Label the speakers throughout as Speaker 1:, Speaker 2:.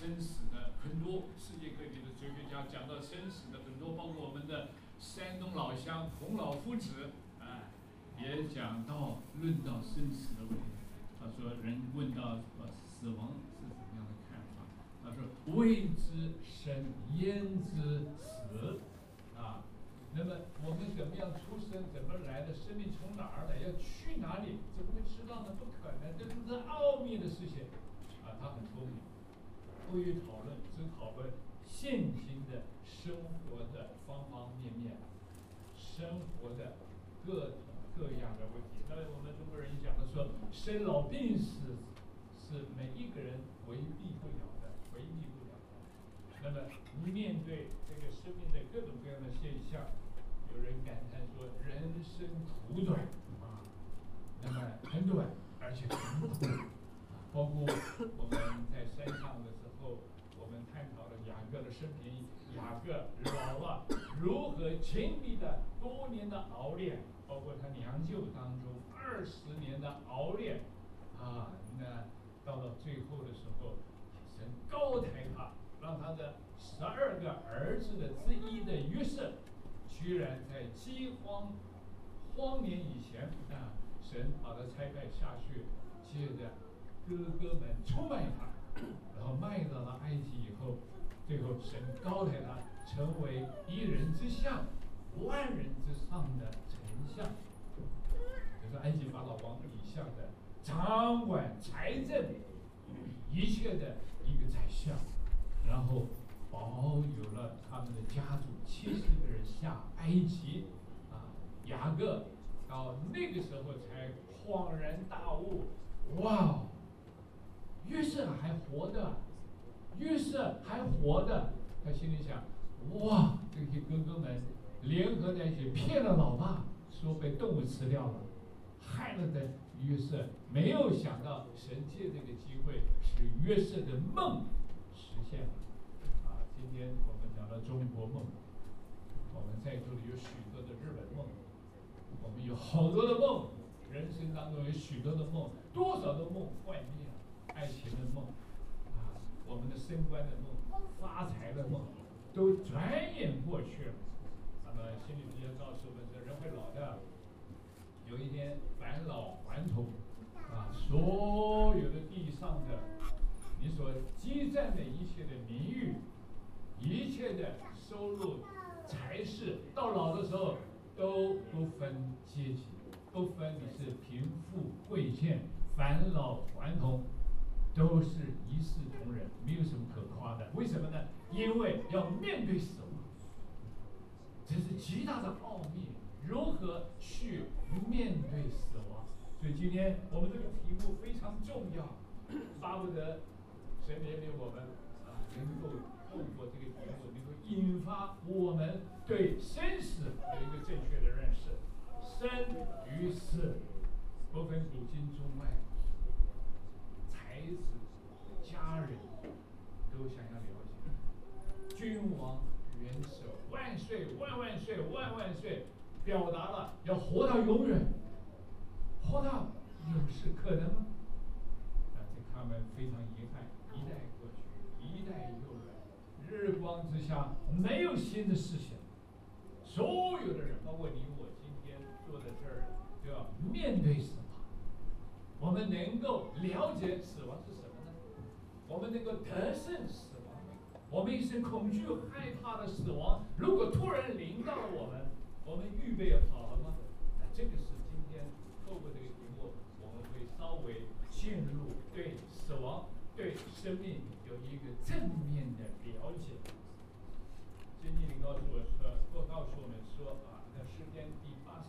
Speaker 1: 生死的很多，世界各地的哲学家讲到生死的很多，包括我们的山东老乡孔老夫子，也讲到论到生死的问题。他说，人问到死亡是怎么样的看法？他说，未知生，焉知死？那么我们怎么样出生？怎么来的？生命从哪儿来？要去哪里？怎么会知道呢？不可能，这都是奥秘的事情。他很聪明，不予讨论，只讨论现今的生活的方方面面，生活的各种各样的问题。那我们中国人讲的说，生老病死是每一个人回避不了的，回避不了的。那么面对这个生命的各种各样的现象，有人感叹说，人生苦短那么很短，而且很苦。包括我们在山上的时候，我们探讨了雅各的生平。雅各老了，如何经历的多年的熬炼，包括他娘舅当中20年的熬炼那到了最后的时候，神高抬他，让他的12个儿子的之一的约瑟，居然在饥荒年以前神把他差派下去，接着哥哥们出卖他，然后卖到了埃及以后，最后神高抬他，成为1人之下万人之上的丞相，就是埃及法老王以下的掌管财政一切的一个宰相，然后保有了他们的家族70个人下埃及雅各到那个时候才恍然大悟，哇，约瑟还活的，约瑟还活的，他心里想，哇，这些哥哥们联合在一起骗了老爸，说被动物吃掉了，害了的约瑟，没有想到神借这个机会使约瑟的梦实现了。今天我们讲到中国梦，我们在座的有许多的日本梦，我们有好多的梦，人生当中有许多的梦，多少的梦幻灭了，爱情的梦我们的升官的梦，发财的梦，都转眼过去了。那么心理学家告诉我们说，人会老的，有一天返老还童所有的地上的你所积攒的一切的名誉，一切的收入财势，到老的时候都不分阶级，不分你是贫富贵贱，返老还童，都是一视同仁，没有什么可夸的。为什么呢？因为要面对死亡，这是极大的奥秘，如何去面对死亡。所以今天我们这个题目非常重要，巴不得神怜悯我们能够透过这个题目，能够引发我们对生死有一个正确的认识。生与死不分古今中外，才子家人都想要了解。君王元首万岁万万岁万万岁，表达了要活到永远，活到有时可能吗？这他们非常遗憾，一代过去，一代又来，日光之下没有新的事情。所有的人，包括你我，今天坐在这儿，都要面对死亡。我们能够了解死亡是什么呢？我们能够得胜死亡。我们一生恐惧害怕的死亡，如果突然临到了我们，我们预备好了吗？这个是今天透过这个题目，我们会稍微进入对死亡、对生命有一个正面的了解。圣经里告诉我们说在诗篇第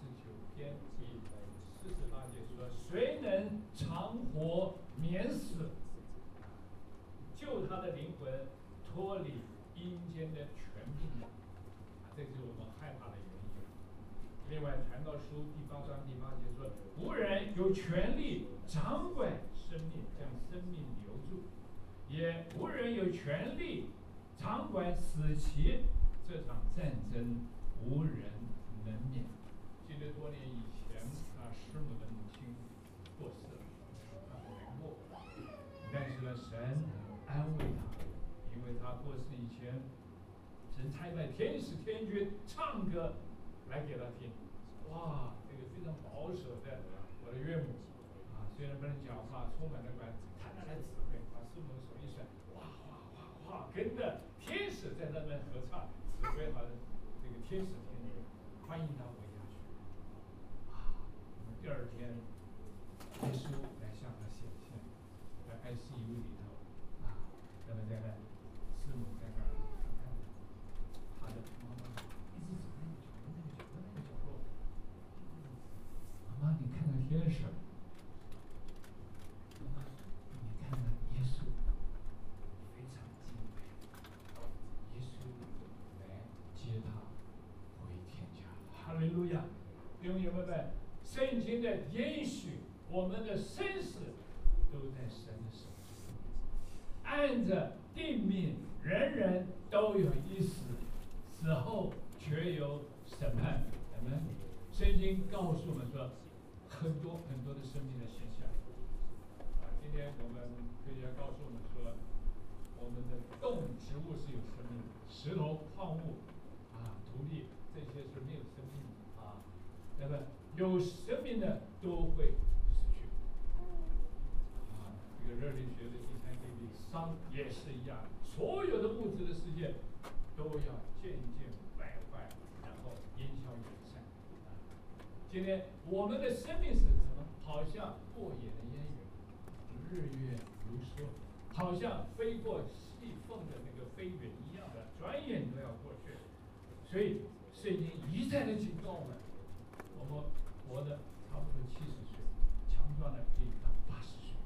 Speaker 1: 89篇第48节说：“谁能长活免死，救他的灵魂脱离阴间的权柄呢？”这就是我们害怕的原因。另外，传道书第8章第8节说：“无人有权利掌管生命，将生命留住；也无人有权利掌管死期。这场战争无人能免。”记得多年以前师母的母亲过世了，很难过，但是呢，神安慰他， 为他过世以前，神差派天使天军唱歌来给他听。哇，这个非常保守的我的岳母啊，虽然不能讲话，充满了管，他拿来指挥，把师母的手一甩，哗哗哗哗，跟着天使在那边合唱，指挥好这个天使天军欢迎他回家去。啊，第二天，耶稣来向他显现，在ICU里头啊，那么在那师母在那儿看他的妈妈一直走那个角落，妈妈你看看天使，妈妈你看看耶稣，非常敬畏，耶稣来接他回天家，哈利路亚！弟兄姐妹们，圣经的允许，我们的生死都在神的手中，按着定命，人人都有一死，死后却有审判。我们圣经告诉我们说，很多很多的生命的现象。今天我们科学家告诉我们说，我们的动植物是有生命的，石头、矿物土地这些是没有生命的那么有生命的都会死去。这个热力学的第三定律，熵也是一样，所有的物质的世界都要渐渐败坏，然后烟消云散。今天我们的生命是什么？好像过眼的烟云，日月如梭，好像飞过细缝的那个飞云一样的，转眼都要过去。所以圣经一再的警告我们，我们活的差不多70岁，强壮的可以到80岁。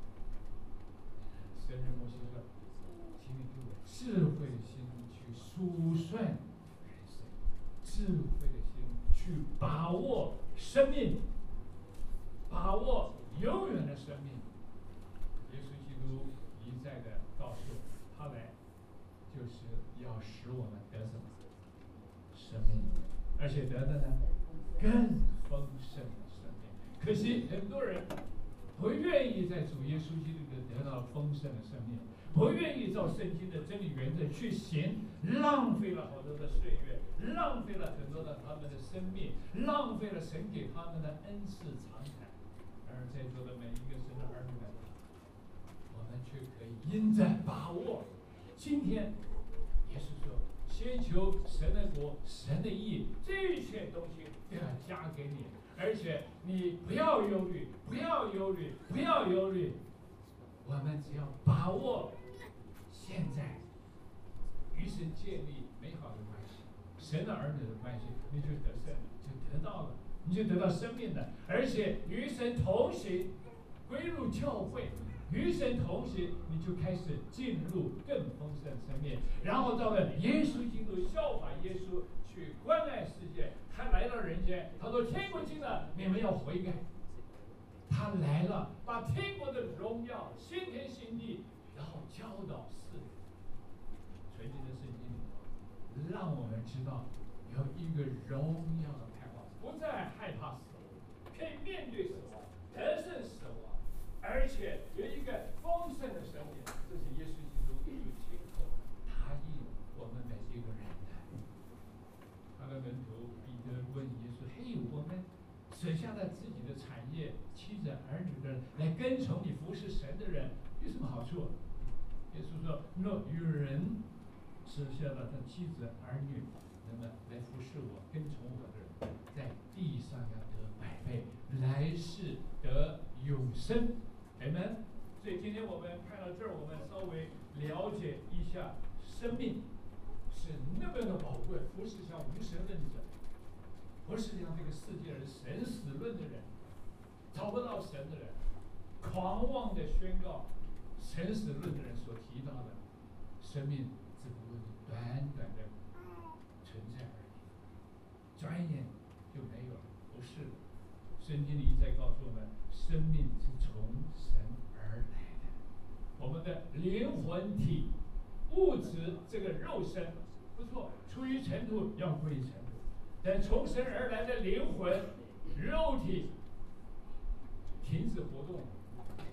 Speaker 1: 神人摩西说：“请你给我智慧的心去数算人生，智慧的心去把握生命，把握永远的生命。”耶稣基督一再的告诉他来，就是要使我们得什么？生命，而且得的呢更丰盛的生命。可惜很多人不愿意在主耶稣基督里得到丰盛的生命，不愿意照圣经的真理原则去行，浪费了好多的岁月，浪费了很多的他们的生命，浪费了神给他们的恩赐长才。而在座的每一个神的儿女们，我们却可以因着把握今天耶稣说，先求神的国，神的义，这一切东西都要加给你，而且你不要忧虑，不要忧虑，不要忧虑。我们只要把握现在，与神建立美好的关系，神的儿女的关系，你就得胜了，就得到了，你就得到生命了，而且与神同行，归入教会。与神同行，你就开始进入更丰盛的生命，然后到了耶稣基督，效法耶稣去关爱世界。他来到人间，他说天国近了，你们要悔改。他来了，把天国的荣耀、新天新地，然后教导世人。纯净的圣经里头，让我们知道有一个荣耀的盼望，不再害怕死亡，可以面对死亡，得胜死亡。而且有一个丰盛的生命，这是耶稣基督亲口答应我们每一个人的。他的门徒彼得问耶稣：“嘿，我们舍下了自己的产业、妻子、儿女的人，来跟从你服侍神的人，有什么好处？”耶稣说：“若有人舍下了他妻子、儿女，那么来服侍我、跟从我的人，在地上要得100倍，来世得永生。” Amen。所以今天我们看到这儿，我们稍微了解一下，生命是那么的宝贵，不是像无神论者，不是像这个世界人神死论的人，找不到神的人，狂妄的宣告神死论的人所提到的生命，只不过是短短的存在而已，转眼就没有了，不是的。圣经里在告诉我们，生命是从神而来的。我们的灵魂体、物质这个肉身，不错，出于尘土要归于尘土，但从神而来的灵魂、肉体停止活动，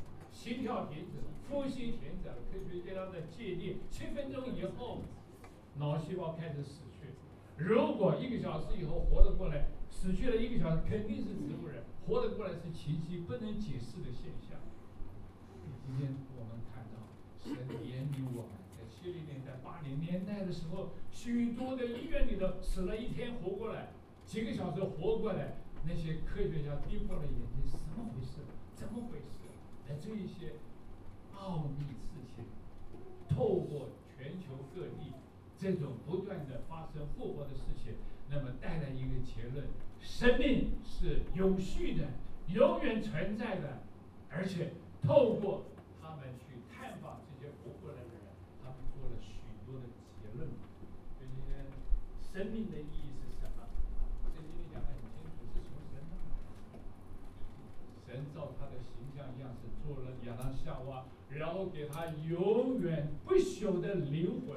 Speaker 1: 心跳停止，呼吸停止了，科学家的界定7分钟以后，脑细胞开始死去。如果1个小时以后活得过来，死去了1个小时肯定是植物人，活得过来是奇迹，不能解释的现象。今天我们看到神怜悯我们，在70年代、80年代的时候，许多的医院里头死了1天活过来，几个小时活过来，那些科学家闭破了眼睛，怎么回事？怎么回事？这一些奥秘事情，透过全球各地这种不断的发生复活的事情，那么带来一个结论：生命是有序的，永远存在的，而且透过他们去探访这些活过来的人，他们做了许多的结论。这些生命的意义是什么？圣经里讲得很清楚，是从神那来的。神照他的形象样式做了亚当夏娃，然后给他永远不朽的灵魂，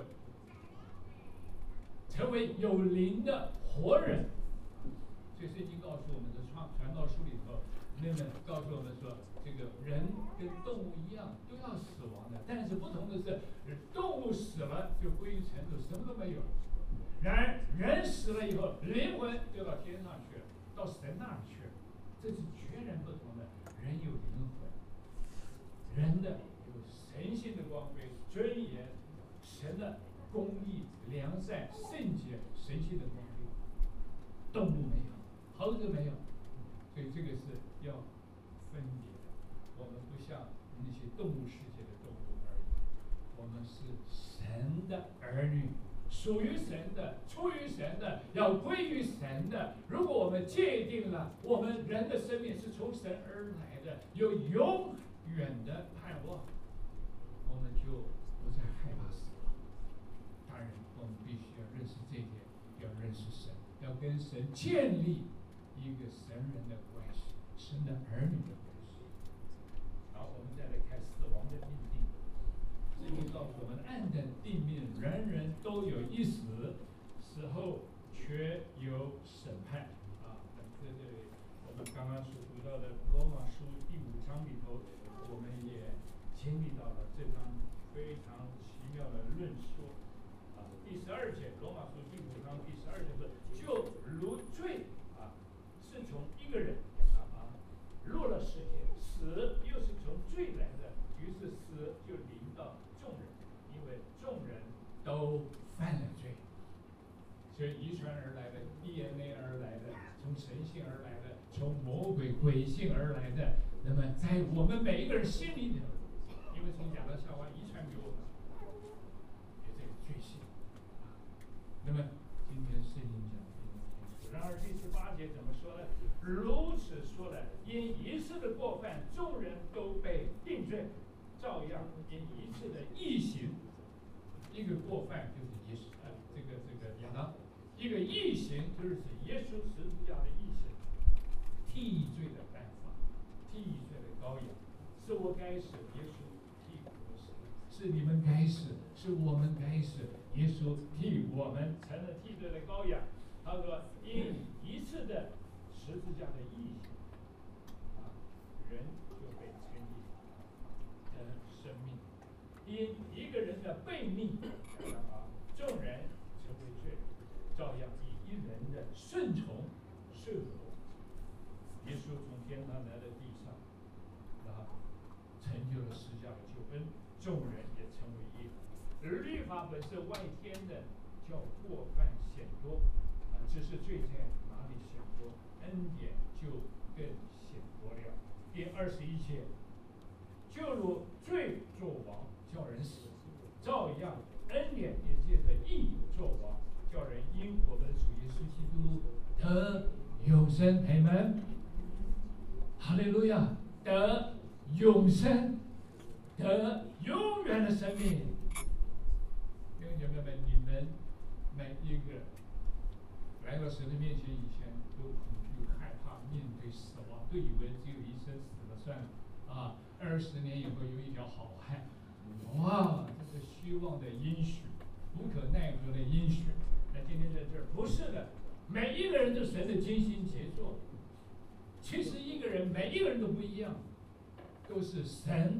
Speaker 1: 成为有灵的活人。所以圣经告诉我们的传道书里头，那么告诉我们说，这个人跟动物一样都要死亡的，但是不同的是，动物死了就归于尘土，什么都没有。然而人死了以后，灵魂就到天上去了，到神那儿去了，这是全然不同的。人有灵魂，人的有神性的光辉、尊严，神的公义、良善、圣洁、神性的光辉。动物没有，猴子没有，所以这个是要分别的。我们不像那些动物世界的动物而已，我们是神的儿女，属于神的，出于神的，要归于神的。如果我们界定了我们人的生命是从神而来的，有永远的盼望，我们就不再害怕死亡。当然，我们必须要认识这一点，要认识神，要跟神建立一个神人的关系，神的儿女的关系。好，我们再来看死亡的命定。圣经告诉我们，按着定命，人人都有一死，死后却有审判。在这里，我们刚刚所读到的罗马书第5章里头，我们也经历到了这章非常奇妙的论说。第12节，罗马书第5章第12节是：就如罪是从一个人入了世界，死又是从罪来的，于是死就临到众人，因为众人都犯了罪。所以遗传而来的 DNA 而来的，从神性而来的，从魔鬼鬼性而来的，那么在我们每一个人心里头，因为从亚当夏娃遗传给我们有这个罪性。那么今天圣经讲得非常清楚。然而第18节怎么说呢？如此说来，因一次的过犯，众人都被定罪，照样因一次的异行，一个过犯就是这个亚当，一个异行就是指耶稣十字架的异行，替罪的办法，替罪的羔羊，是我该死，耶稣替我死；是你们该死，是我们该死，耶稣替我们成了替罪的羔羊。他说，因一次的十字架的异行，人就被称义得生命；因一个人的悖逆，众人成为罪人，照样以一人的顺从顺服，耶稣从天上来到地上，成就了十架的救恩，众人也成为义。而律法本是外天的，叫过犯显多，只是罪在哪里显多，恩典就更显多了。第21节，就如罪作王，叫人死，照样恩典也借着义作王，叫人因我们的主耶稣基督得永生。阿们，哈利路亚，得永生，得永远的生命。弟兄姐妹们，你们每一个来到神的面前以前，都恐惧害怕面对死亡，都以为只有一生死了算了，20年以后有一条好汉，哇，这是虚妄的应许，无可奈何的应许。那今天在这儿不是的，每一个人都神的精心杰作。其实一个人，每一个人都不一样，都是神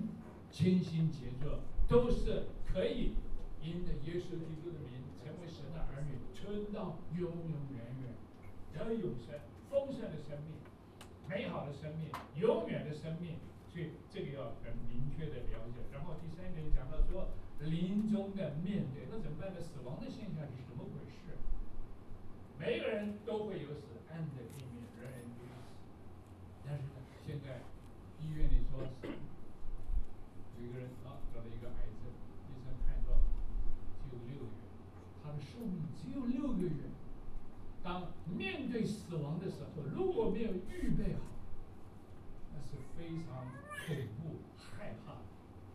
Speaker 1: 尽心竭作，都是可以因着耶稣基督的名成为神的儿女，存到永永远远，得永生、丰盛的生命、美好的生命、永远的生命。所以这个要很明确的了解。然后第三点讲到说，临终的面对，那怎么办呢？死亡的现象是什么回事？每个人都会有死，安的地面，人人都有死。但是呢，现在医院里说有一个人得了一个癌症，医生看到只有6个月，他的寿命只有6个月。当面对死亡的时候，如果没有预备好，那是非常恐怖、害怕的。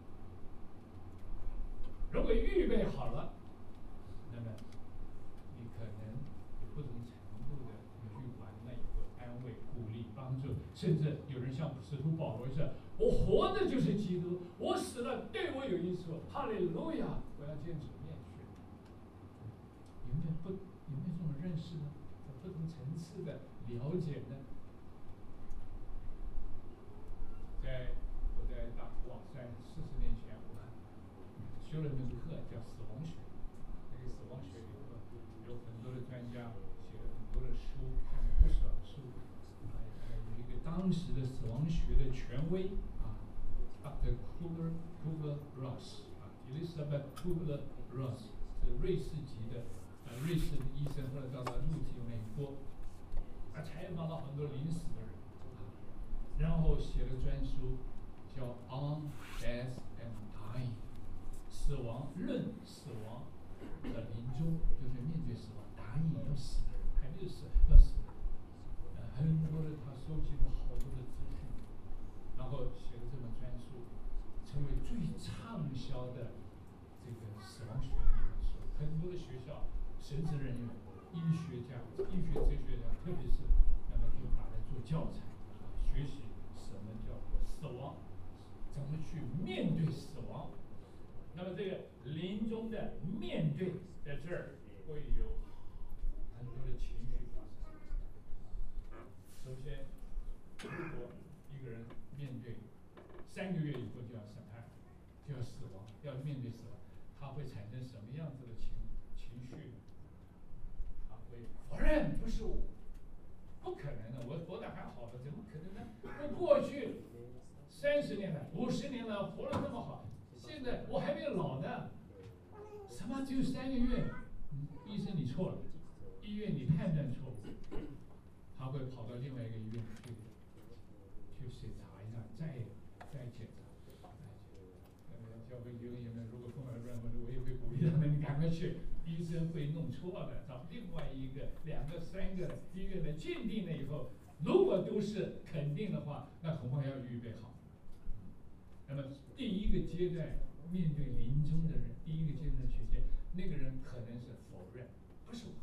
Speaker 1: 如果预备好了，那么你可能有不同程度的你去完了以后安慰、鼓励、帮助，甚至有人像使徒保罗说：“我活着就是基督，我死了对我有益处。哈利路亚！我要见主面去。”有没有这种认识呢？不同层次的了解呢？我在网上40年前，我修了门课叫死亡学。那个死亡学里头有很多的专家写了很多的书，看了不少的书。有一个当时的死亡学的权威Dr. Kubler-Ross Elizabeth Kubler-Ross 是瑞士籍的瑞士的医生，后来到了陆籍美国，采访了很多临死的人，然后写了专书叫《On Death and Dying》，死亡论死亡的临终，就是面对死亡，答应要死的人，还没有死要死的人，很多的他收集了好多的资讯，然后写了这本专书，成为最畅销的这个死亡学的一本书。很多的学校、神职人员、医学家、医学哲学家，特别是那么就拿来做教材学习什么叫做死亡，怎么去面对死亡。那么这个临终的面对，在这儿会有很多的情绪发生。首先，如果一个人面对3个月以后就要审判，就要死亡，要面对死亡，他会产生什么样子的情绪呢？他会否认不是我，不可能的，我活得还好的，怎么可能呢？我过去30年了、50年了，活得那么好，现在我还没有老呢。什么只有3个月？医生你错了，医院你判断错误。他会跑到另外一个医院去检查一下，再检查。教会弟兄姐妹，如果碰到这样的问题，我也会鼓励他们，你赶快去。医生会弄错的，找另外一个、2个、3个医院的鉴定了以后，如果都是肯定的话，那恐怕要预备好。那么第一个阶段面对临终的人，第一个阶段曲线，那个人可能是否认，不是我，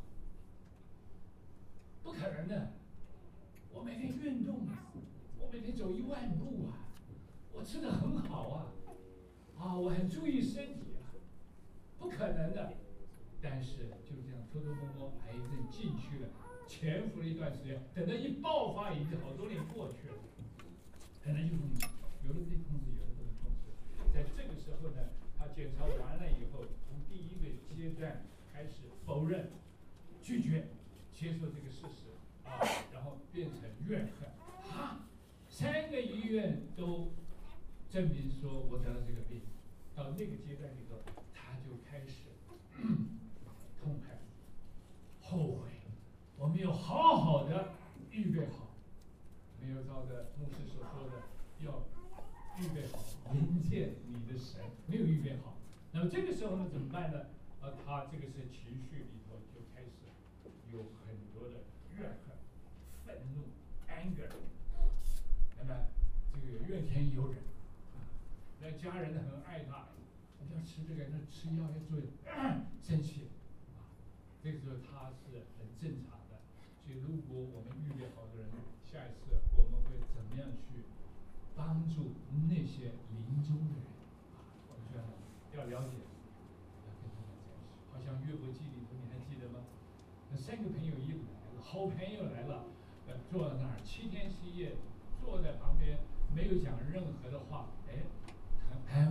Speaker 1: 不可能的。我每天运动啊，我每天走1万步啊，我吃得很好啊，我很注意身体啊，不可能的。但是就这样偷偷摸摸，癌症进去了，潜伏了一段时间，等到一爆发，已经好多年过去了，很难去控制，有的可以控制，有的不能控制。在这个时候呢，他检查完了以后，从第一个阶段开始否认、拒绝、接受这个事实然后变成怨恨3个医院都证明说我得了这个病，到那个阶段里头，他就开始痛恨、后悔，我没有好好的预备好，没有照着牧师所说的要预备好迎接你的神，没有预备好。那么这个时候呢，怎么办呢？他这个是情绪里头就开始有很多的怨恨、愤怒、anger， 那么这个怨天尤人，那家人很爱他，你要吃这个，那吃药要注意，生气。这个时候他是很正常的。所以如果我们预备好的人，下一次我们会怎么样去帮助那些临终的人我觉得要了解，要跟他们在一起。好像约伯记里头，你还记得吗？那3个朋友一来了，好朋友来了，坐在那儿7天7夜，坐在旁边，没有讲任何的话，很安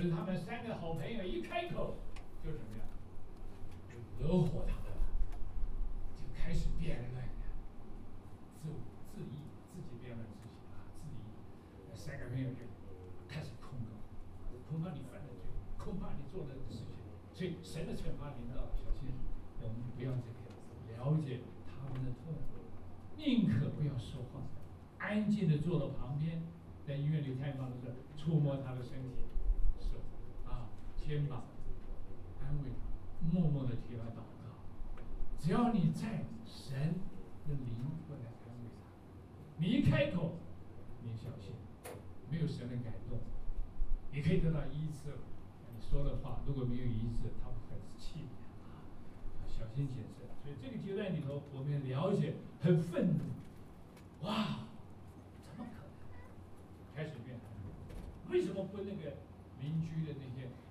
Speaker 1: 就是他们三个好朋友一开口就什么呀，就惹火他们了，就开始辩论了，自议，自己辩论自己啊，自议。三个朋友就开始控告，恐怕你犯了罪，恐怕你做了事情，所以神的惩罚临到了，小心我们不要这个了解他们的痛苦，宁可不要说话，安静的坐到旁边，在医院里探访的时候，触摸他的身体、手啊、肩膀，安慰他，默默的替他祷告。只要你在，神的灵会来安慰他。你一开口，你小心，没有神的感动，你可以得到医治了。你说的话如果没有医治，他会很气你啊，小心谨慎。所以这个阶段里头，我们了解很愤怒，哇，怎么可能？开始变，为什么不那个邻居的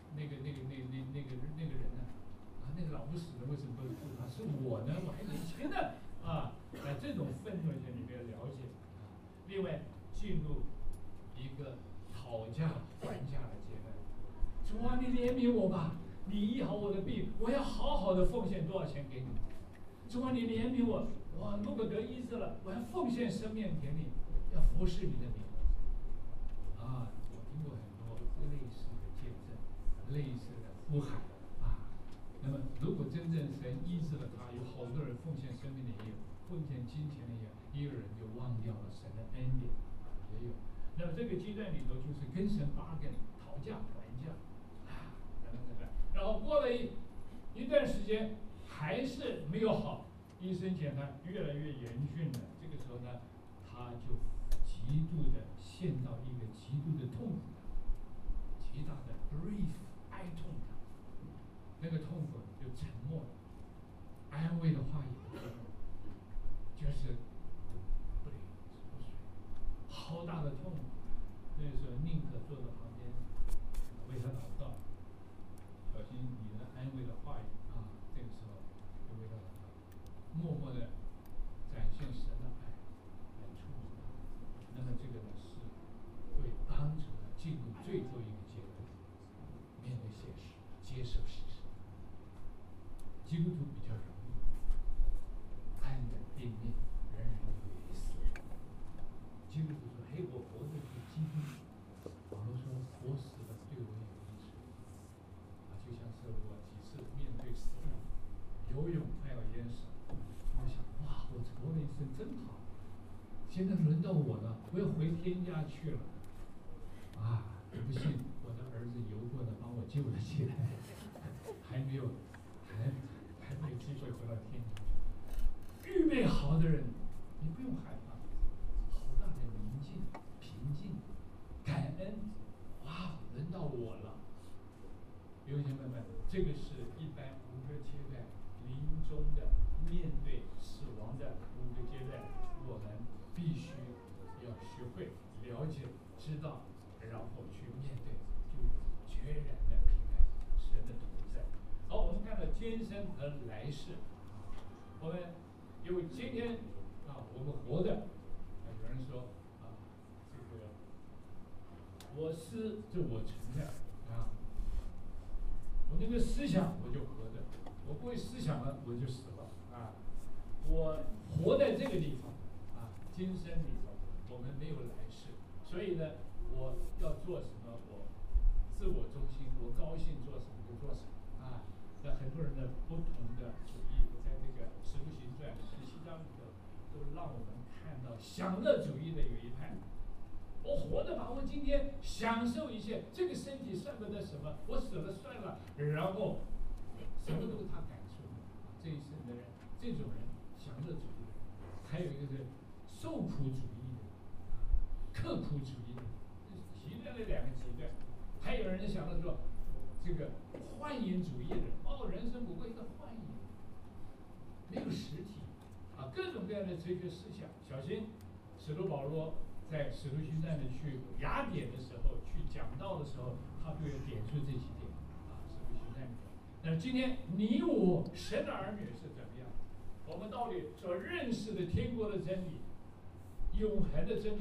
Speaker 1: 那个人呢？啊，那个老不死的为什么不他？是我呢？我还年轻呢啊！这种愤怒性你们要了解啊。另外，进入一个讨价还价的阶段。主啊，你怜悯我吧，你医好我的病，我要好好的奉献多少钱给你？主啊，你怜悯我，我如果得医治了，我要奉献生命给你，要服侍你的名。啊，我听过很多类似的见证，类似的呼喊啊。那么，如果真正神医治了他，有好多人奉献生命的也有，奉献金钱的也有人就忘掉了神的恩典啊，也有。那么这个阶段里头就是跟神bargain讨价还价啊，等等等等。然后过了一段时间还是没有好，医生检查越来越严峻了。这个时候呢，他就极度的陷到一个极度的痛苦当中，极大的 grief 哀痛当中，那个痛苦就沉默了，安慰的话也不说，就是不灵不水，好大的痛苦。那个时候宁可坐在旁边为他祷告，小心你的安慰的话语啊。这个时候就为他祷告，默默的展现神的爱来触摸他。那么这个呢是会帮助他进入最后一个阶段，面对现实，接受事实。基督徒比较容易，看着地面，人人有一死。基督徒说：“嘿，我活着是基督。”保罗说：“活死了对我有益处。”啊，就像是我几次面对死亡，游泳快要淹死，我想：哇，我活了一生真好，现在轮到我了，我要回天家去了。啊，不幸我的儿子游过来把我救了起来，还没有机会回到天家去。预备好的人，你不用害怕，好大的宁静、平静、感恩。哇，轮到我了！弟兄妹们，这个是一般5个阶段临终的面对死亡的5个阶段，我们必须要学会了解、知道，然后去面对，就决然的平安，神的同在。好，我们看到今生和来世，我们因为今天啊，我们活着，有人说啊，这个我思就我存在啊，我那个思想我就活着，我不会思想了我就死了啊。我活在这个地方啊，今生里头我们没有来世，所以呢，我要做什么我自我中心，我高兴做什么就做什么啊。那很多人的不同的主义，在这个《使徒行传》17章里头，都让我们看到享乐主义的有一派。我活着吧，我今天享受一切，这个身体算不得什么，我死了算了，然后什么都是他感受的。这一生的人，这种人享乐主义的人，还有一个是受苦主义的，刻苦主义的，极端的2个极端。还有人想到说，这个幻影主义的人，人生不过一个幻影，没有实体啊，各种各样的哲学思想。小心，使徒保罗在使徒行传里去雅典的时候，去讲道的时候，他就有点出这几点啊。使徒行传里头，那今天你我神的儿女是怎么样？我们到底所认识的天国的真理、永恒的真理，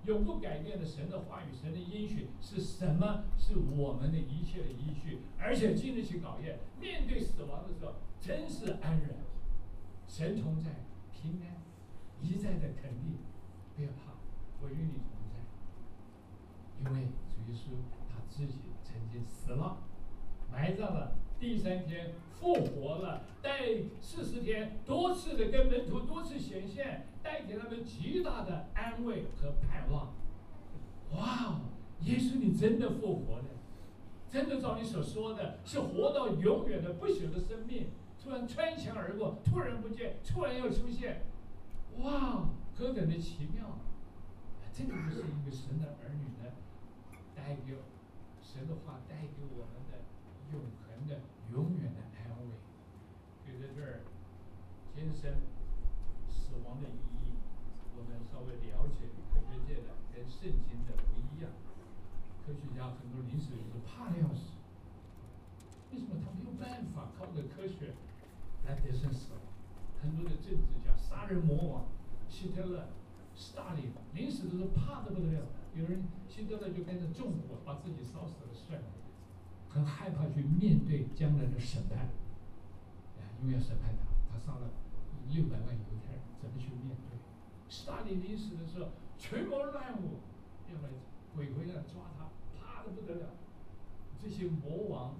Speaker 1: 永不改变的神的话语、神的应许是什么？是我们的一切的依据，而且经得起考验。面对死亡的时候，真是安然，神同在，平安，一再的肯定，不要怕，我与你同在。因为主耶稣他自己曾经死了，埋葬了，第3天复活了，带40天多次的跟门徒多次显现，带给他们极大的安慰和盼望。哇哦，耶稣你真的复活了，真的照你所说的是活到永远的不朽的生命，突然穿墙而过，突然不见，突然又出现，哇，何等的奇妙！这个就是一个神的儿女的带给神的话带给我们的永恒的、永远的安慰。所以在这儿，今生死亡的意义，我们稍微了解科学界的跟圣经的不一样。科学家很多临死的时候怕的要死，为什么他没有办法靠着科学来得胜死亡？很多的政治家、杀人魔王希特勒、斯大林临死的时候怕得不得了，有人希特勒就跟着纵火把自己烧死了算了，很害怕去面对将来的审判，因为要审判他杀了600万犹太人，怎么去面对？斯大林临死的时候群魔乱舞，要来鬼回来抓他，怕得不得了。这些魔王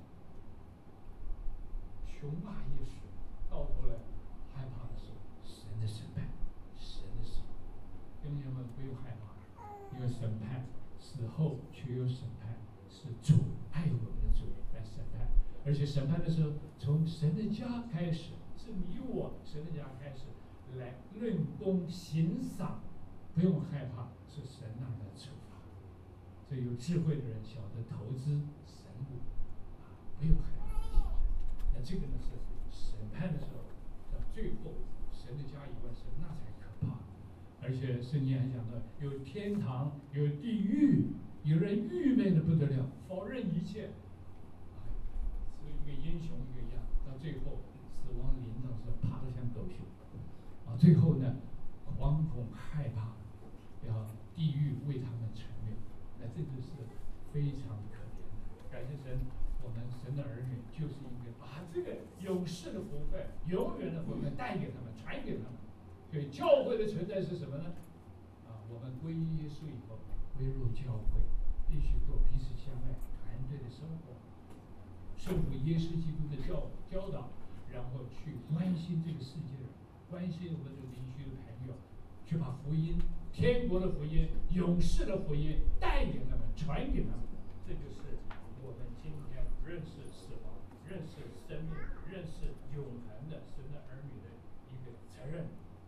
Speaker 1: 穷骂一时，到头来害怕的是神的审判，神的审判。兄弟们不用害怕，因为审判死后却有审判，是主爱我们的主来审判，而且审判的时候从神的家开始，是你我神的家开始来论功行赏，不用害怕，是神那儿的处罚。所以有智慧的人晓得投资神物，不用害怕这些。那这个呢是审判的时候，到最后神的家以外是那才可怕。而且圣经还讲到，有天堂，有地狱，有人郁闷的不得了，否认一切。是一个英雄一个样，到最后死亡临到时候，怕得像狗熊。最后呢，惶恐害怕，要地狱为他们存留。那这就是非常可怜的。感谢神，我们神的儿女就是应该把这个永世的福分、永远的福分带给他们，传给他们。所以教会的存在是什么呢？我们归依耶稣以后，归入教会，必须过彼此相爱、团队的生活，顺服耶稣基督的教导，然后去关心这个世界人，关心我们的邻居的朋友，去把福音、天国的福音、永世的福音带给他们，传给他们。这就是我们今天认识死亡、认识生命、认识永恒的神的儿女的一个责任。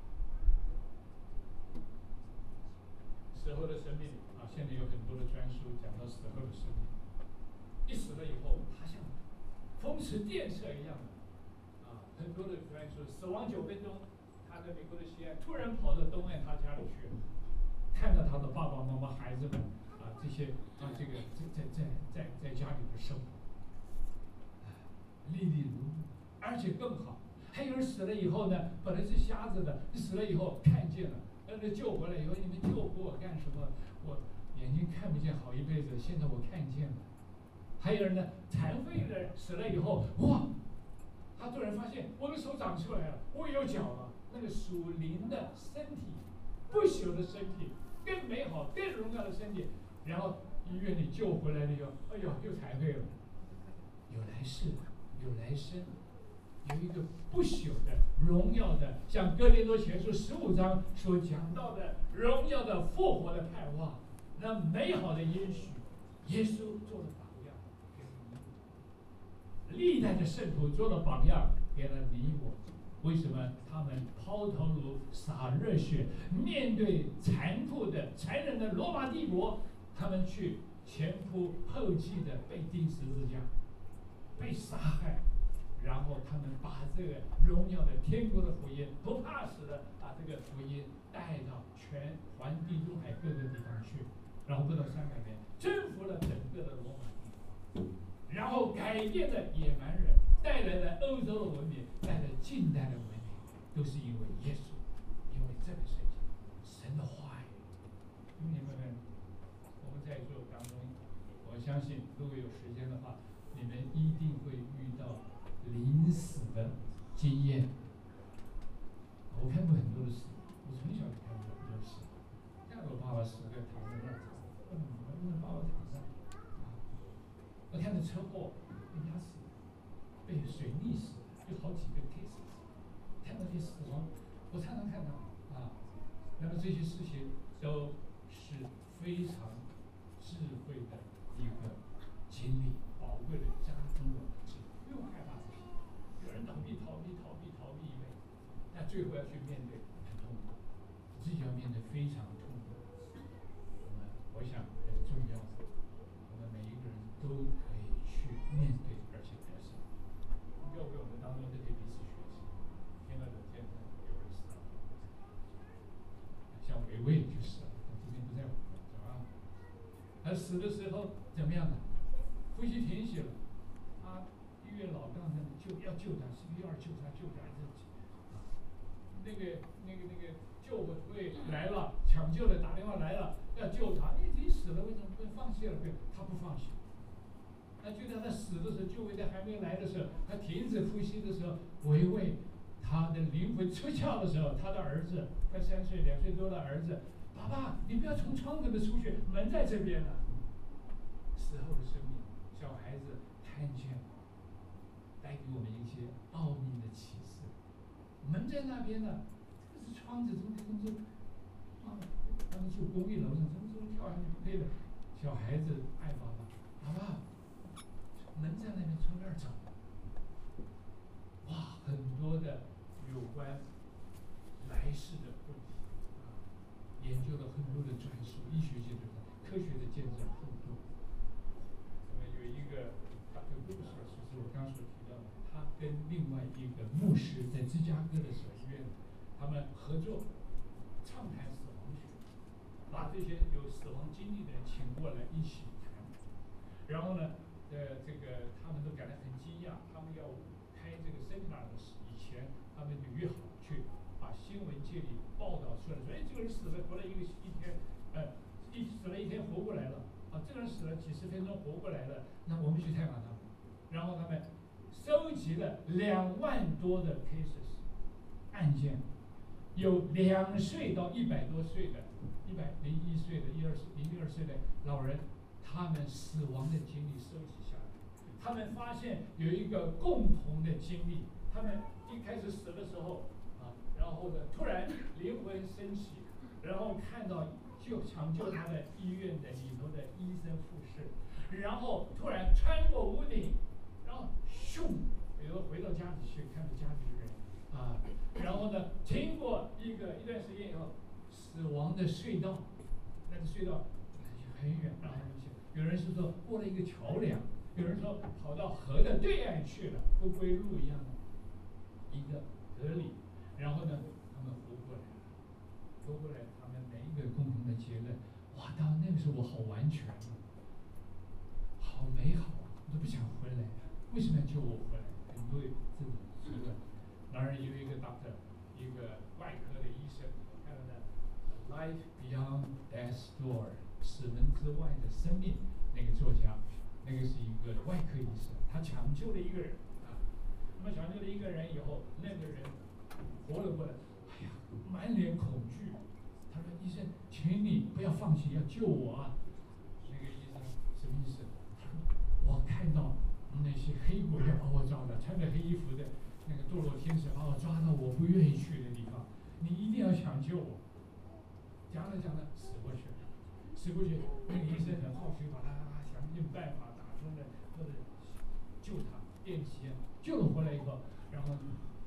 Speaker 1: 死后的生命现在有很多的专书讲到死后的生命。一死了以后，它像风驰电掣一样的很多的专书，死亡9分钟，他在美国的西岸突然跑到东岸他家里去，看到他的爸爸妈妈、孩子们这些这个在家里的生活，历历如目，而且更好。还有人死了以后呢，本来是瞎子的，死了以后看见了。救回来以后，你们救活我干什么？我眼睛看不见好一辈子，现在我看见了。还有人呢，残废的人死了以后，哇，他突然发现我的手长出来了，我有脚了。那个属灵的身体，不朽的身体，更美好、更荣耀的身体，然后医院里救回来了以后，哎呦，又残废了。有来世，有来生。有一个不朽的、荣耀的，像哥林多前书15章所讲到的荣耀的复活的盼望，那美好的应许，耶稣做了榜样给了你我，历代的圣徒做了榜样给了你我。为什么他们抛头颅、洒热血，面对残酷的、残忍的罗马帝国，他们去前仆后继的被钉十字架，被杀害？然后他们把这个荣耀的天国的福音，不怕死的把这个福音带到全环地中海各个地方去，然后不到300年，征服了整个的罗马帝国，然后改变了野蛮人，带来了欧洲的文明，带来近代的文明，都是因为耶稣，因为这个圣经，神的话语。你们
Speaker 2: 各位有时间的话，你们一定会遇到临死的经验。我看过很多的死，我从小就看过很多死。看我爸爸死在躺在那儿，我爸爸躺上，我看到车祸，被压死，被水溺死，有好几个 cases。看到这死亡，我常常看到那么这些事情都是非常智慧的一个经历，宝贵的加增我们的智慧。不用害怕这些，有人逃避一类，但最后要去面对很痛苦，自己要面对非常痛苦。我想很重要的，我们每一个人都可以去面对，而且得胜。教会我们当中都可以彼此学习，听了的见证有人死了，像维维就死了，他今天不在我们是吧？他死的时候怎么样呢？呼吸停息了，医院老干部要救他，CPR救他，那个救护队来了，抢救了，打电话来了，要救他，你死了，为什么不放弃了？他不放弃。那就在他死的时候，救护队还没来的时候，他停止呼吸的时候，维维他的灵魂出窍的时候，他的儿子快3岁、2岁多的儿子，爸爸，你不要从窗子里出去，门在这边呢。死后的生命，小孩子看见了，带给我们一些奥秘的启示。门在那边呢，这是窗子，他们住公寓楼上，从跳下去不对的。小孩子爱爸爸，爸爸，门在那边，从那儿走。哇，很多的有关来世的问题研究了很多的专书，医学界的科学的见证很多。那么有一个Dr. Bush，就是我刚所提到的，他跟另外一个牧师在芝加哥的神学院，他们合作畅谈死亡学，把这些有死亡经历的人请过来一起谈。然后呢，他们都感到很惊讶，他们要开这个seminar的以前，他们就约好去把新闻界里报道出来，说，这个人死了，活了一天，死了1天活过来了，这个人死了几10分钟活过来了，那我们去采访他们，然后他们收集了2万多的 cases 案件，有2岁到100多岁的，101岁的102岁的老人，他们死亡的经历收集下来，他们发现有一个共同的经历，他们一开始死的时候然后呢，突然灵魂升起，然后看到抢救他的医院的里头的医生护士，然后突然穿过屋顶，然后咻，比如回到家里去看到家里的人然后呢，经过一段时间以后，死亡的隧道，那个隧道很远，然后有人是说过了一个桥梁，有人说跑到河的对岸去了，不归路一样的一个河里，然后呢，他们活过来，他们每一个共同的结论，哇，到那个时候我好完全好美好我都不想回来，为什么要救我回来？很多这种疑问。当然有一个 doctor， 一个外科的医生，看到的 Life Beyond Death Door， 死门之外的生命，那个作家，那个是一个外科医生，他抢救了一个人那么抢救了一个人以后，那个人活了过来，满脸恐惧。他说：“医生，请你不要放弃，要救我啊！”那个医生什么意思？他说：“我看到那些黑鬼要把我抓的，穿着黑衣服的那个堕落天使把我抓到我不愿意去的地方，你一定要抢救我。”讲着讲着死过去了，那个医生很好奇，把他想尽办法打通了或者救他，电击救了回来以后，然后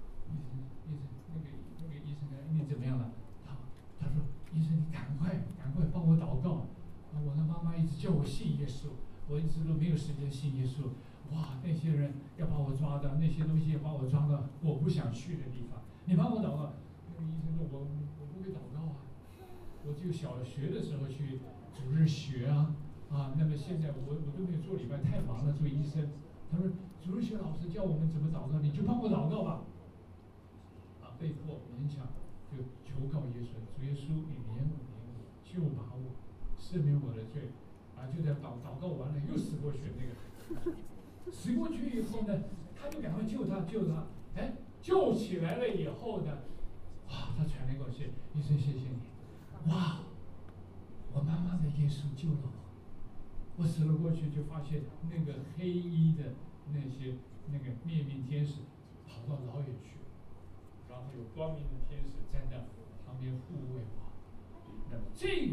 Speaker 2: 那个医生说：“你怎么样了？”他说：“医生，你赶快帮我祷告。我的妈妈一直叫我信耶稣，我一直都没有时间信耶稣。哇，那些人要把我抓到，那些东西要把我抓到我不想去的地方，你帮我祷告。”那个医生说：“我不会祷告啊，我就小学的时候去主日学那么现在我都没有做礼拜，太忙了做医生。”他说：“主日学老师教我们怎么祷告，你就帮我祷告吧。”被迫勉强就求告耶稣，主耶稣，你怜我，救把我，赦免我的罪就在祷告完了又死过去那个，死过去以后呢，他就赶快救他，哎，救起来了以后呢，哇，他喘了一口气，医生谢谢你，哇，我妈妈的耶稣救了我死了过去就发现那个黑衣的那个灭命天使跑到老远去，然后有光明的天使站在旁边护卫我。那么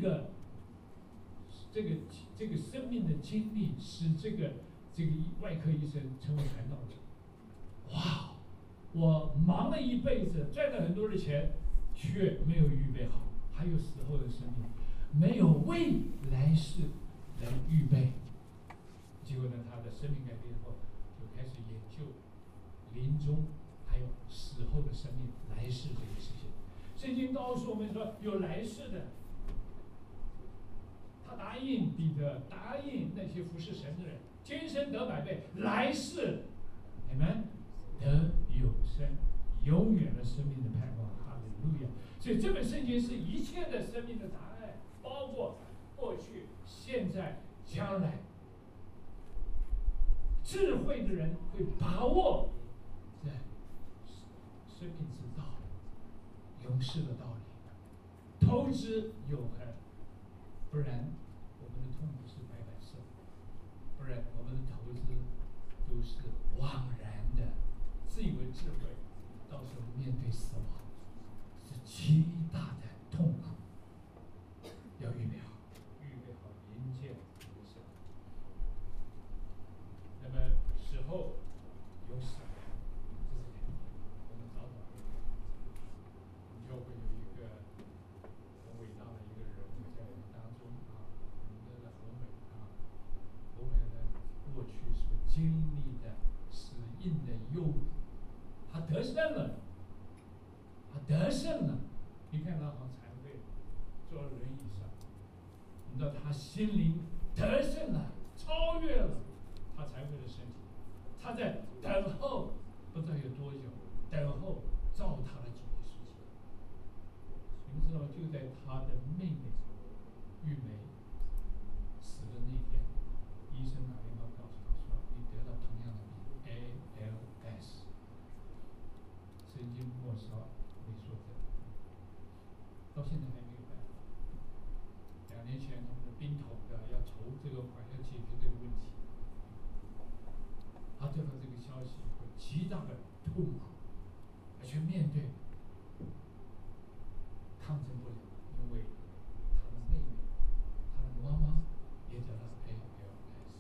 Speaker 2: 这个生命的经历使这个外科医生成为传道者。哇，我忙了一辈子，赚了很多的钱，却没有预备好，还有死后的生命，没有为来世来预备。结果呢，他的生命改变后，就开始研究临终还有死后的生命、来世这个事情。圣经告诉我们说，有来世的。他答应彼得，答应那些服侍神的人，今生得百倍，来世你们得永生，永远的生命的盼望。哈利路亚！所以这本圣经是一切的生命的答案，包括过去、现在、将来。智慧的人会把握在生命之道、永世的道理，投资永恒。不然，我们的痛苦是白白受；不然，我们的投资都是枉然的。自以为智慧，到时候面对死亡，是极大的痛苦。要预备好，迎接永生。那么死后有审判，这是肯定的。我们早晚会看。我们教会有一个很伟大的一个人物在我们当中啊，我们的何美啊，何美呢过去所经历的死荫的诱惑，他得胜了，你看他好惭愧，坐在轮椅上，你知道他心灵得胜了，超越了他惭愧的身体，他在等候，不知道有多久，等候照他的旨意实现。你们知道，就在他的妹妹玉梅死的那天，医生打电话告诉他说，你得到同样的病 ALS， 神经末梢萎缩症，到现在还没有办法。2年前他们的兵统的要筹这个款，要解决这个问题。他得到这个消息以后，极大的痛苦，而且面对抗争不了，因为他的妹妹，他的妈妈也得了 ALS。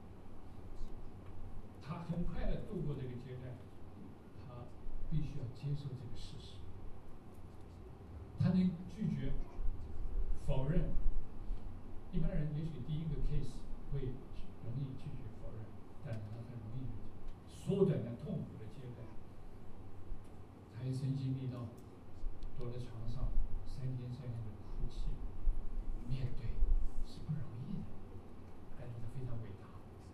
Speaker 2: 他很快的度过这个阶段，他必须要接受这个事实。他能拒绝、否认。一般人也许第一个 case 会容易拒绝否认，但是他很容易缩短了痛苦的阶段。他一生经历到躲在床上3天3夜的哭泣，面对是不容易的，但是他非常伟大。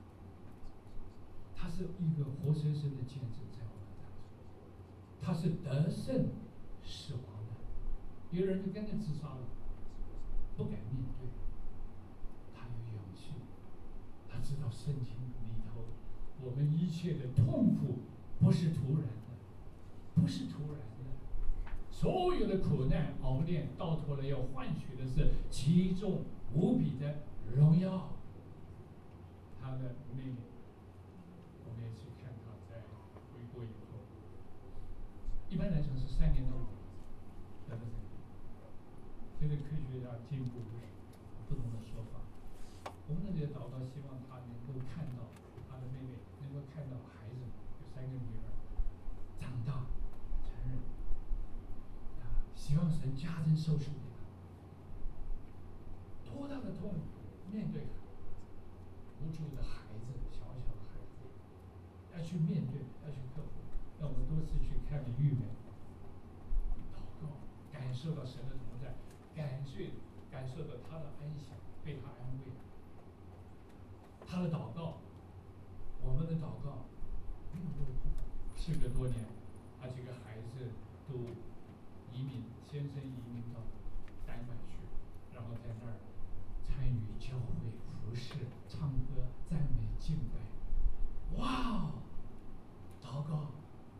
Speaker 2: 他是一个活生生的见证在我们当中，他是得胜死亡的。有人就跟着自杀了，不敢面对。他有勇气，他知道圣经里头，我们一切的痛苦不是突然的，所有的苦难熬炼，到头来要换取的是其中无比的荣耀。他的妹妹，我们也去看他在回国以后，一般来说是3年到5年得了这个病。现在科学家进步不同的说法。我们那里祷告，希望他能够看到他的妹妹，能够看到孩子有3个女儿长大成人，希望神加增寿数给他。多大的痛面对无助的孩子，小小的孩子，要去面对，要去克服。让我们多次去看玉梅，祷告，感受到神的同在，感受到他的安详，被他安慰。他的祷告，我们的祷告，事隔多年，他几个孩子都移民，先生移民到丹麦去，然后在那儿参与教会服服侍、唱歌、赞美、敬拜。哇哦！祷告，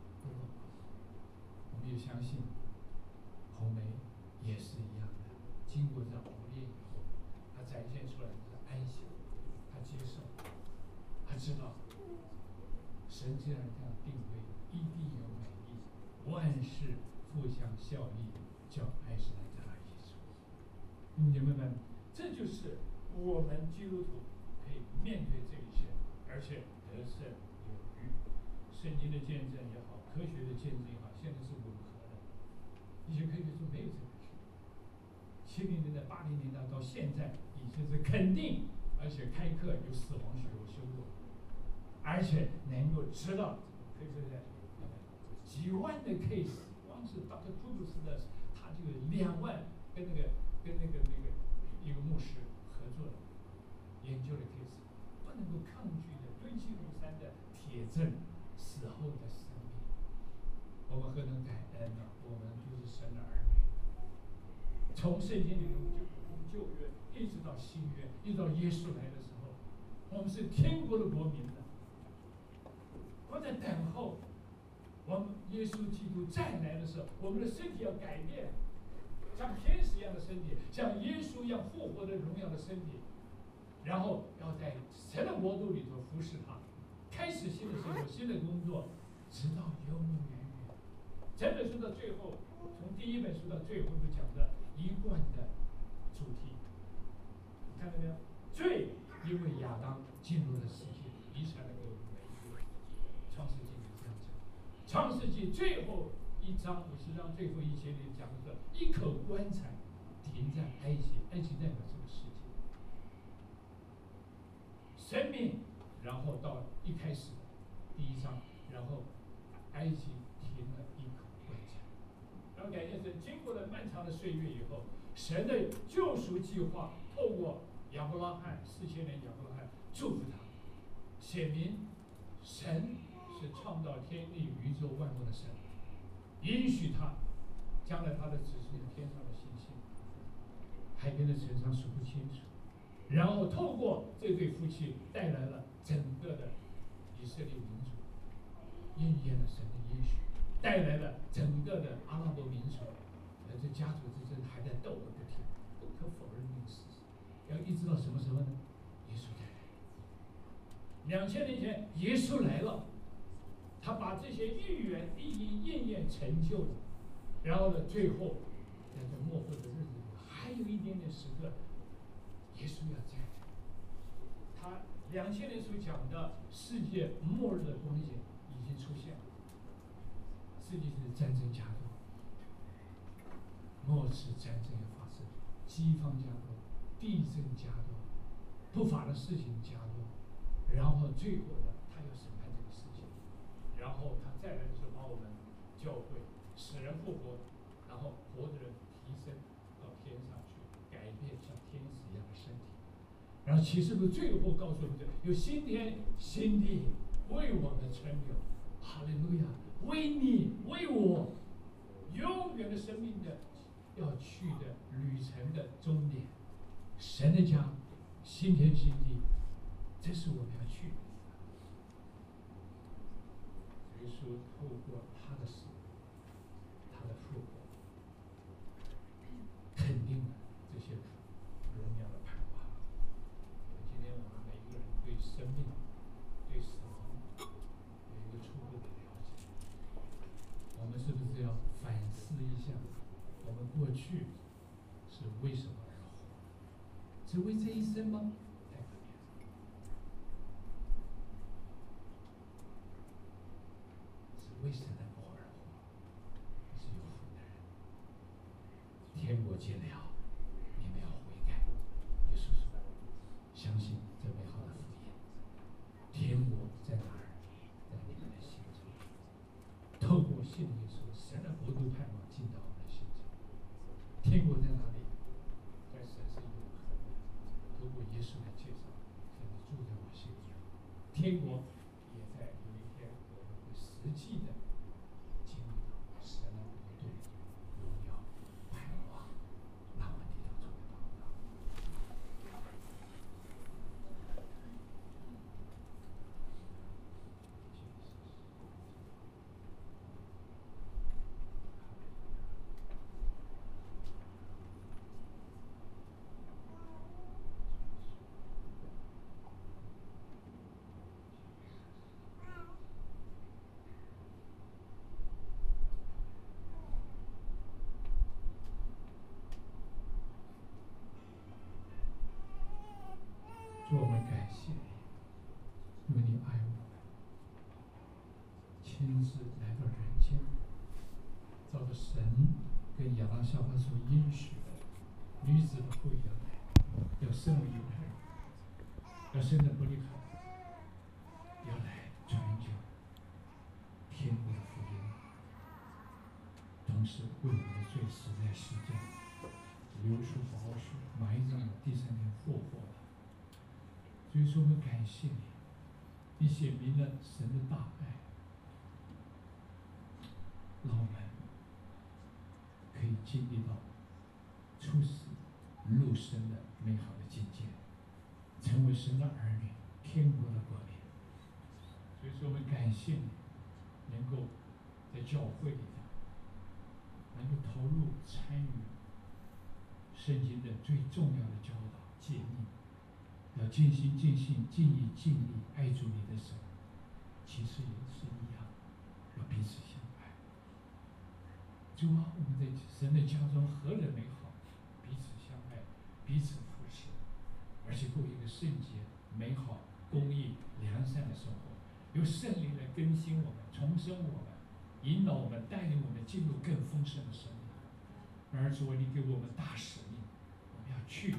Speaker 2: 我们也相信红梅也是一样的，经过这熬炼以后，她展现出来的是安详，她接受，她知道神这样定位一定有美意，万事互相效力，叫爱是来在那一处。弟兄姐妹们，这就是我们基督徒可以面对这一切，而且得胜有余。圣经的见证也好，科学的见证也好，现在是吻合的。以前科学说没有这个事，70年代、80年代到现在，已经是肯定，而且开课有死亡学我修过，而且能够知道，可以说在几万的 case， 光是 Dr. Kudus 的，他就有2万跟那个一个牧师合作的研究的 case， 不能够抗拒的堆积如山的铁证。死后的生命，我们何等感恩呢？我们就是神的儿女。从圣经里头旧约一直到新约，一直到耶稣来的时候，我们是天国的国民的。我在等候，我们耶稣基督再来的时候，我们的身体要改变，像天使一样的身体，像耶稣一样复活的荣耀的身体，然后要在神的国度里头服侍他。开始新的生活，新的工作，直到永永远远。整本书的最后，从第1本书到最后都讲的一贯的主题，你看到没有？罪因为亚当进入了世界，遗传了给我们每一个人。创世纪里这样讲，创世纪最后1章50章最后1节里讲的是一口棺材停在埃及，埃及代表这个世界，生命。然后到一开始第1章，然后埃及停了一口棺材，然后感谢神，经过了漫长的岁月以后，神的救赎计划透过亚伯拉罕4000年亚伯拉罕祝福他，写明神是创造天地宇宙万物的神，允许他将来他的子孙天上的星星，海边的尘沙数不清楚。然后透过这对夫妻带来了整个的以色列民族，应验了神的应许，带来了整个的阿拉伯民族，这家族之争还在斗个不停，不可否认的事实。要一直到什么时候呢？耶稣再来。2000年前耶稣来了，他把这些预言一一应验成就了。然后呢，最后在这末后的日子里，还有一点点时刻。耶稣要再来，他2000年所讲的世界末日的光景已经出现了。世界是战争加多，末次战争要发生，饥荒加多，地震加多，不法的事情加多，然后最后呢，他要审判这个世界，然后他再来的时候把我们教会死人复活，然后活的人提升到天上去，改变像天使一样的身体。然后启示录最后告诉我们，有新天新地为我们存留，哈利路亚！为你为我，永远的生命的要去的旅程的终点，神的家，新天新地，这是我们要去的。耶稣透过他的死，他的复活，肯定了这些荣耀的盼望。今天我们每一个人对生命、对死亡有一个初步的了解，我们是不是要反思一下，我们过去是为什么而活？只为这一生吗？太可怜了。是为神的国而活，是有福的人。天国近了，你们要悔改。耶稣说，相信这美好的福音。天国在哪儿？在你们的心中。透过信耶稣，神的国度盼望进到我们的心中。天国在哪里？在神是永恒的。透过耶稣来介绍，现在住在我心中。天国也在有一天我们会实际的经历到神的国度荣耀盼望。让我们低头做个祷告。 主，我们感谢你，因为你爱我们，亲自来到人间，照着神跟亚当夏娃所应许的女子的后裔而来，要生为犹太人，要生在伯利恒，要来传讲天国的福音，同时为我们的罪死在十字架，流出宝血，埋葬了，第三天复活了。所以说，我们感谢你，你显明了神的大爱，让我们可以经历到出死入生的美好的境界，成为神的儿女，天国的国民。所以说，我们感谢你，能够在教会里头，能够投入参与圣经的最重要的教导诫命，要尽心尽性尽意尽力爱主你的神，其实也是一样，要彼此相爱。主啊，我们在神的家中何等美好，彼此相爱，彼此扶持，而且过一个圣洁、美好、公义、良善的生活。由圣灵来更新我们、重生我们、引导我们、带领我们进入更丰盛的生命。然而，主啊，你给我们大使命，我们要去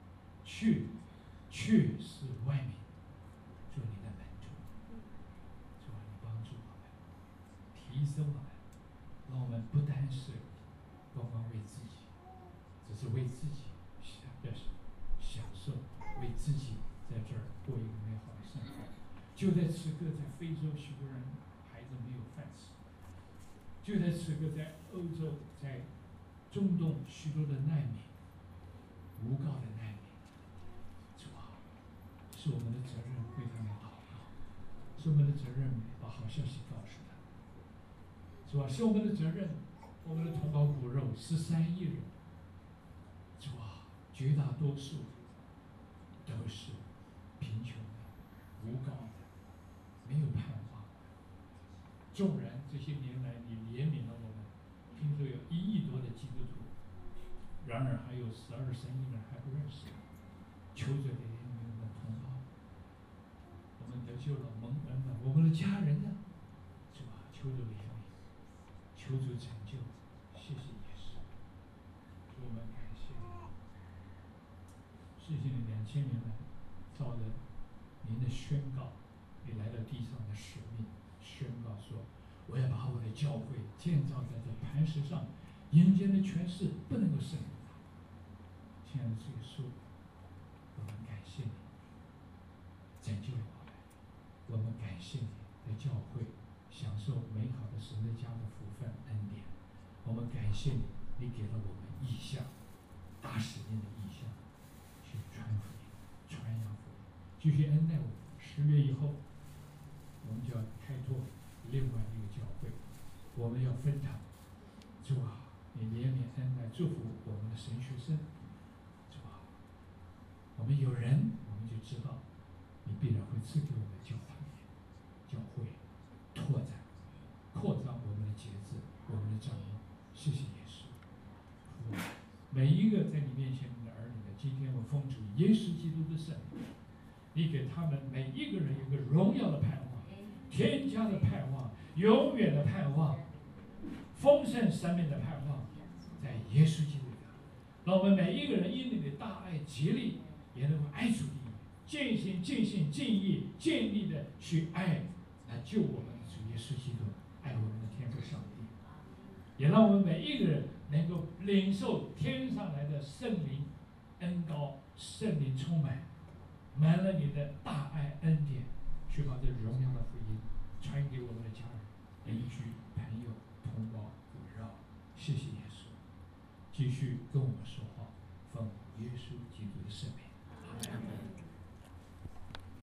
Speaker 2: 使万民做你的门徒。主啊，你帮助我们，提升我们，让我们不单是光光为自己，只是为自己享受，为自己在这儿过一个美好的生活。就在此刻，在非洲许多人孩子没有饭吃；就在此刻，在欧洲，在中东许多的难民，无告的难民。主啊，是我们的责任为他们祷告，是我们的责任把好消息告诉他们。主啊，是我们的责任，我们的同胞骨肉13亿人。主啊，绝大多数都是贫穷的、无告的。没有盼望。纵然这些年来你怜悯了我们，听说有1亿多的基督徒，然而还有12、13亿人还不认识。求主怜悯我们的同胞，我们得救了，蒙恩了，我们的家人呢？是吧？求主怜悯，求主拯救，谢谢耶稣。主，我们感谢你，谢谢你2000年来照着您的宣告。你来到地上的使命，宣告说：“我要把我的教会建造在这磐石上，阴间的权势不能够胜过它。”亲爱的主耶稣，我们感谢你拯救了我们，我们感谢你在教会享受美好的神的家的福分恩典。我们感谢你，你给了我们意向，大使命的意向，去传福音、传扬福音，继续恩待我们。10月以后，我们就要开拓另外一个教会，我们要分堂。主啊，你怜悯恩待祝福我们的神学生。主啊，我们有人，我们就知道你必然会赐给我们教会拓展、扩张我们的节制、我们的掌握。谢谢耶稣。每一个在你面前的儿女们，今天我奉主耶稣基督的圣名，你给他们每一个人有个荣耀的盼望，天家的盼望，永远的盼望，丰盛生命的盼望，在耶稣基督里。让我们每一个人因你的大爱竭力，也能够爱主你，尽心尽性尽意尽力的去爱来救我们的主耶稣基督，爱我们的天父上帝。也让我们每一个人能够领受天上来的圣灵恩膏，圣灵充满，满了你的大爱恩典，去把这荣耀的福音传给我们的家人、邻居、朋友、同胞、围绕。谢谢耶稣，继续跟我们说话。